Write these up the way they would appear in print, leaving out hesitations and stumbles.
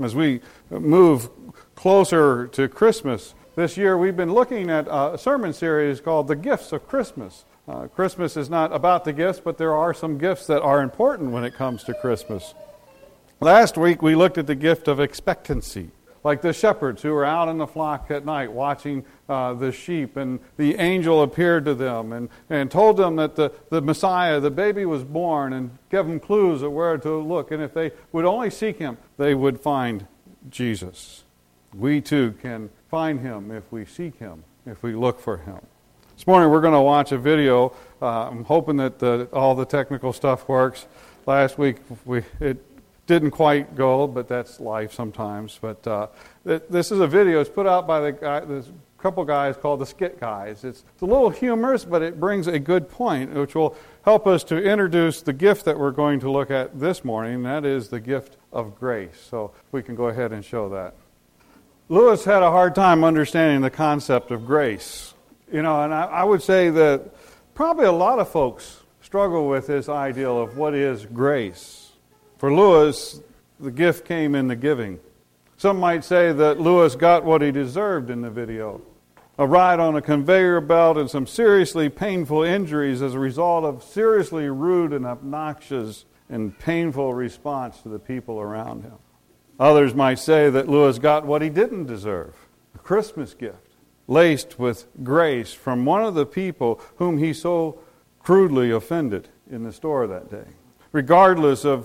As we move closer to Christmas, this year we've been looking at a sermon series called The Gifts of Christmas. Christmas is not about the gifts, but there are some gifts that are important when it comes to Christmas. Last week we looked at the gift of expectancy, like the shepherds who were out in the flock at night watching the sheep, and the angel appeared to them and told them that the Messiah, the baby, was born, and gave them clues of where to look. And if they would only seek him, they would find Jesus. We too can find him if we seek him, if we look for him. This morning we're going to watch a video. I'm hoping that all the technical stuff works. Last week it didn't quite go, but that's life sometimes. But this is a video. It's put out by this couple guys called the Skit Guys. It's a little humorous, but it brings a good point, which will help us to introduce the gift that we're going to look at this morning. And that is the gift of grace. So we can go ahead and show that. Lewis had a hard time understanding the concept of grace. And I would say that probably a lot of folks struggle with this ideal of what is grace. For Lewis, the gift came in the giving. Some might say that Lewis got what he deserved in the video. A ride on a conveyor belt and some seriously painful injuries as a result of seriously rude and obnoxious and painful response to the people around him. Others might say that Lewis got what he didn't deserve, a Christmas gift, laced with grace from one of the people whom he so crudely offended in the store that day. Regardless of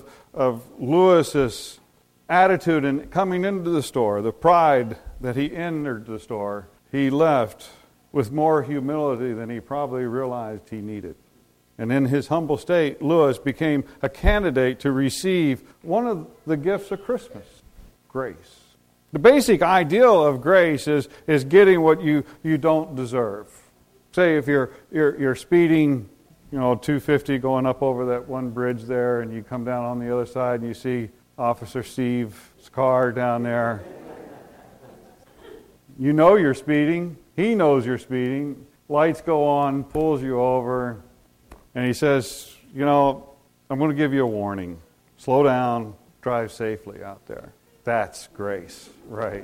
Lewis's attitude in coming into the store, the pride that he entered the store, he left with more humility than he probably realized he needed. And in his humble state, Lewis became a candidate to receive one of the gifts of Christmas, grace. The basic ideal of grace is getting what you don't deserve. Say if you're speeding, 250 going up over that one bridge there, and you come down on the other side and you see Officer Steve's car down there. You know you're speeding. He knows you're speeding. Lights go on, pulls you over, and he says, I'm going to give you a warning. Slow down, drive safely out there. That's grace, right?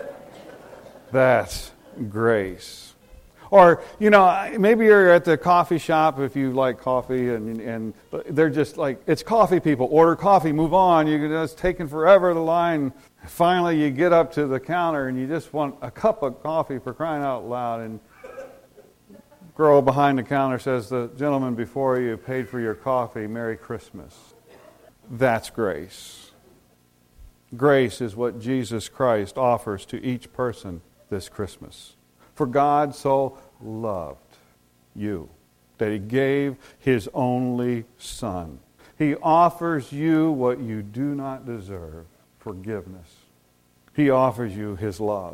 That's grace. Or, maybe you're at the coffee shop if you like coffee, and they're just like, it's coffee people. Order coffee, move on. It's taking forever, the line. Finally, you get up to the counter, and you just want a cup of coffee, for crying out loud. And girl behind the counter says, the gentleman before you paid for your coffee. Merry Christmas. That's grace. Grace is what Jesus Christ offers to each person this Christmas. For God so loved you that he gave his only Son. He offers you what you do not deserve, forgiveness. He offers you his love.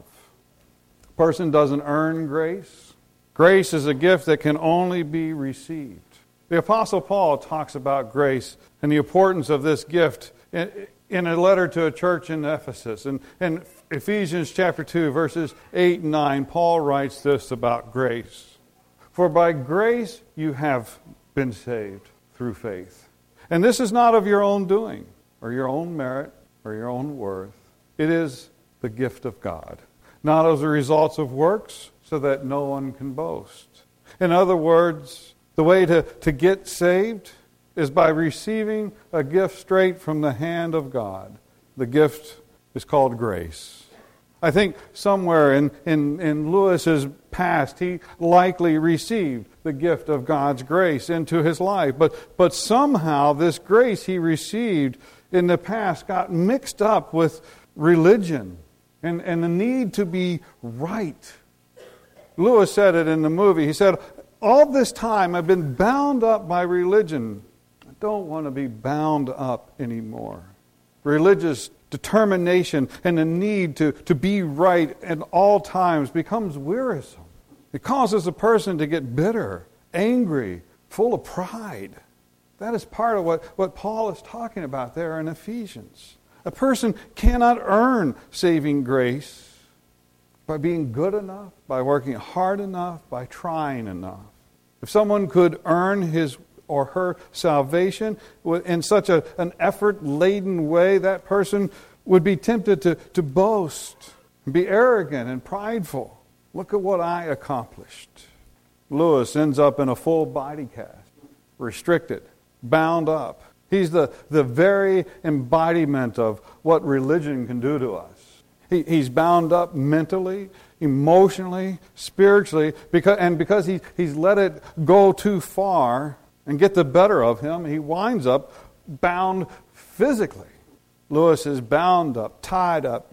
A person doesn't earn grace. Grace is a gift that can only be received. The Apostle Paul talks about grace and the importance of this gift in a letter to a church in Ephesus. And in Ephesians chapter 2, verses 8 and 9, Paul writes this about grace. For by grace you have been saved through faith. And this is not of your own doing, or your own merit, or your own worth. It is the gift of God, not as a result of works, so that no one can boast. In other words, the way to get saved is by receiving a gift straight from the hand of God. The gift is called grace. I think somewhere in Lewis's past, he likely received the gift of God's grace into his life. But somehow this grace he received in the past got mixed up with religion and the need to be right. Lewis said it in the movie. He said, all this time I've been bound up by religion. I don't want to be bound up anymore. Religious determination and the need to be right at all times becomes wearisome. It causes a person to get bitter, angry, full of pride. That is part of what Paul is talking about there in Ephesians. A person cannot earn saving grace by being good enough, by working hard enough, by trying enough. If someone could earn his or her salvation in such an effort-laden way, that person would be tempted to boast, be arrogant and prideful. Look at what I accomplished. Lewis ends up in a full body cast, restricted, bound up. He's the very embodiment of what religion can do to us. He's bound up mentally, emotionally, spiritually, because he's let it go too far and get the better of him, he winds up bound physically. Lewis is bound up, tied up,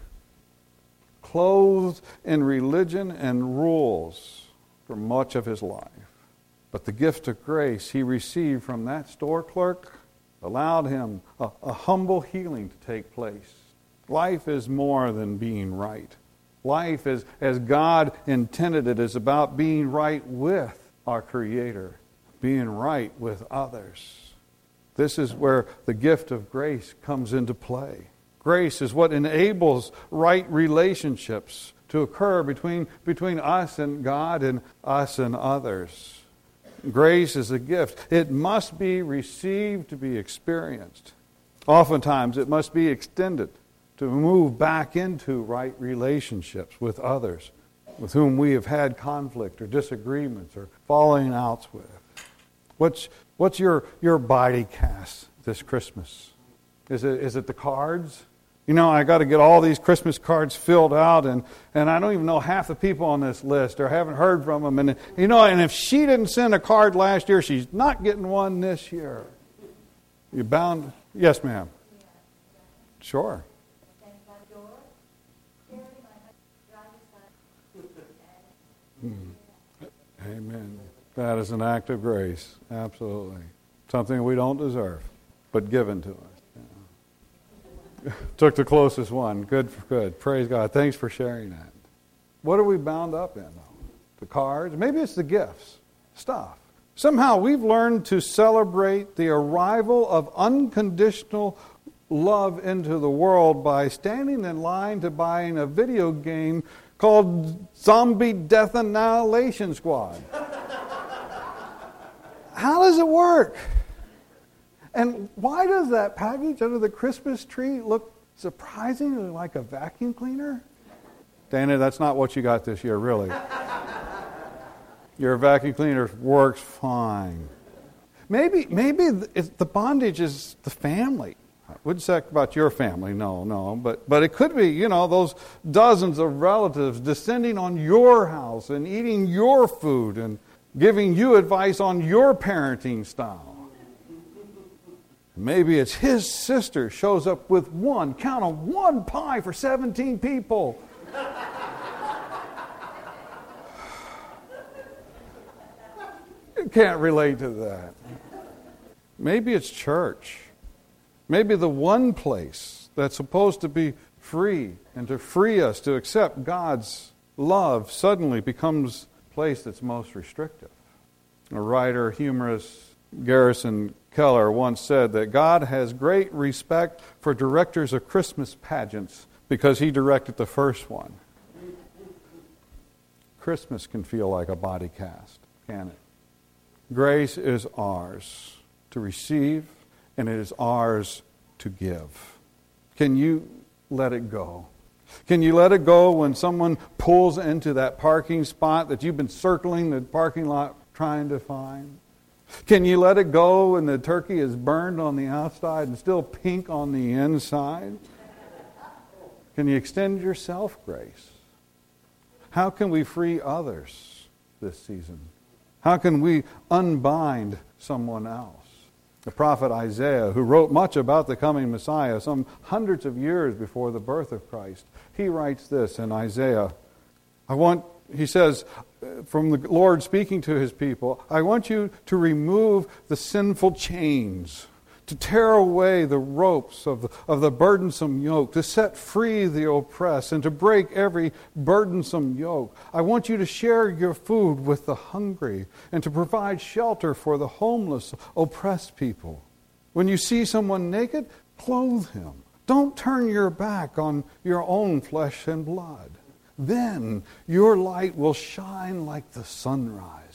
clothed in religion and rules for much of his life. But the gift of grace he received from that store clerk allowed him a humble healing to take place. Life is more than being right. Life, as God intended it, is about being right with our Creator, being right with others. This is where the gift of grace comes into play. Grace is what enables right relationships to occur between us and God and us and others. Grace is a gift. It must be received to be experienced. Oftentimes it must be extended to move back into right relationships with others with whom we have had conflict or disagreements or falling outs with. What's your body cast this Christmas? Is it the cards? You know, I got to get all these Christmas cards filled out, and I don't even know half the people on this list, or haven't heard from them. And and if she didn't send a card last year, she's not getting one this year. You bound? Yes, ma'am. Sure. Amen. That is an act of grace. Absolutely. Something we don't deserve, but given to us. Took the closest one. Good. Praise God. Thanks for sharing that. What are we bound up in, though? The cards? Maybe it's the gifts. Stuff. Somehow we've learned to celebrate the arrival of unconditional love into the world by standing in line to buying a video game called Zombie Death Annihilation Squad. How does it work? And why does that package under the Christmas tree look surprisingly like a vacuum cleaner? Dana, that's not what you got this year, really. Your vacuum cleaner works fine. Maybe the bondage is the family. I wouldn't say about your family, no. But it could be, those dozens of relatives descending on your house and eating your food and giving you advice on your parenting style. Maybe it's his sister shows up with one pie for 17 people. You can't relate to that. Maybe it's church. Maybe the one place that's supposed to be free and to free us to accept God's love suddenly becomes a place that's most restrictive. A writer, humorist, Garrison Keller once said that God has great respect for directors of Christmas pageants because he directed the first one. Christmas can feel like a body cast, can it? Grace is ours to receive, and it is ours to give. Can you let it go? Can you let it go when someone pulls into that parking spot that you've been circling the parking lot trying to find? Can you let it go when the turkey is burned on the outside and still pink on the inside? Can you extend yourself grace? How can we free others this season? How can we unbind someone else? The prophet Isaiah, who wrote much about the coming Messiah some hundreds of years before the birth of Christ, he writes this in Isaiah. He says, from the Lord speaking to his people, I want you to remove the sinful chains, to tear away the ropes of the burdensome yoke, to set free the oppressed, and to break every burdensome yoke. I want you to share your food with the hungry, and to provide shelter for the homeless, oppressed people. When you see someone naked, clothe him. Don't turn your back on your own flesh and blood. Then your light will shine like the sunrise.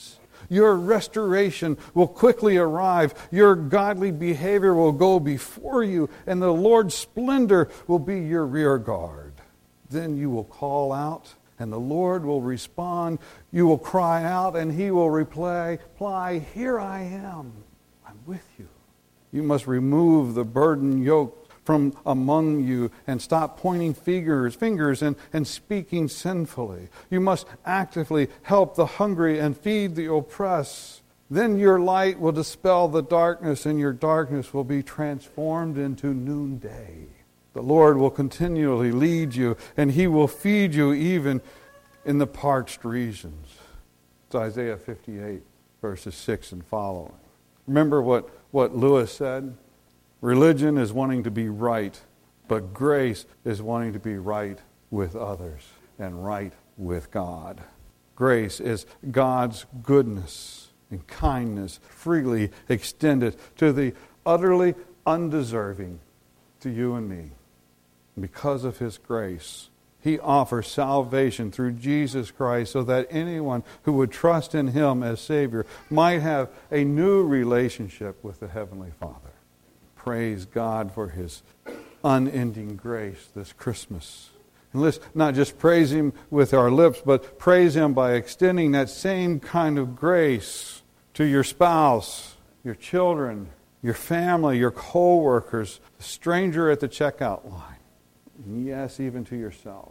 Your restoration will quickly arrive. Your godly behavior will go before you, and the Lord's splendor will be your rear guard. Then you will call out, and the Lord will respond. You will cry out, and he will reply, "Here I am. I'm with you." You must remove the burden yoke from among you and stop pointing fingers and speaking sinfully. You must actively help the hungry and feed the oppressed. Then your light will dispel the darkness, and your darkness will be transformed into noonday. The Lord will continually lead you, and he will feed you even in the parched regions. It's Isaiah 58, verses 6 and following. Remember what Lewis said? Religion is wanting to be right, but grace is wanting to be right with others and right with God. Grace is God's goodness and kindness freely extended to the utterly undeserving, to you and me. Because of his grace, he offers salvation through Jesus Christ so that anyone who would trust in him as Savior might have a new relationship with the Heavenly Father. Praise God for his unending grace this Christmas. And let's not just praise him with our lips, but praise him by extending that same kind of grace to your spouse, your children, your family, your co-workers, the stranger at the checkout line. And yes, even to yourself.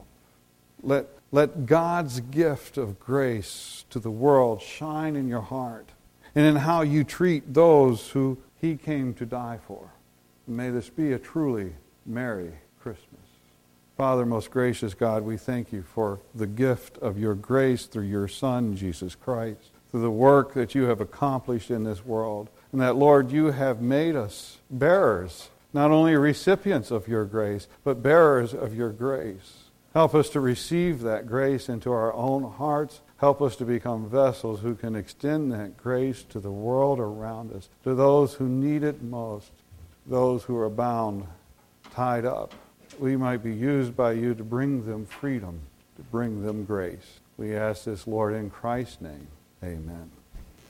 Let God's gift of grace to the world shine in your heart and in how you treat those who he came to die for. May this be a truly Merry Christmas. Father, most gracious God, we thank you for the gift of your grace through your Son, Jesus Christ, through the work that you have accomplished in this world, and that, Lord, you have made us bearers, not only recipients of your grace, but bearers of your grace. Help us to receive that grace into our own hearts. Help us to become vessels who can extend that grace to the world around us, to those who need it most, those who are bound, tied up. We might be used by you to bring them freedom, to bring them grace. We ask this, Lord, in Christ's name. Amen.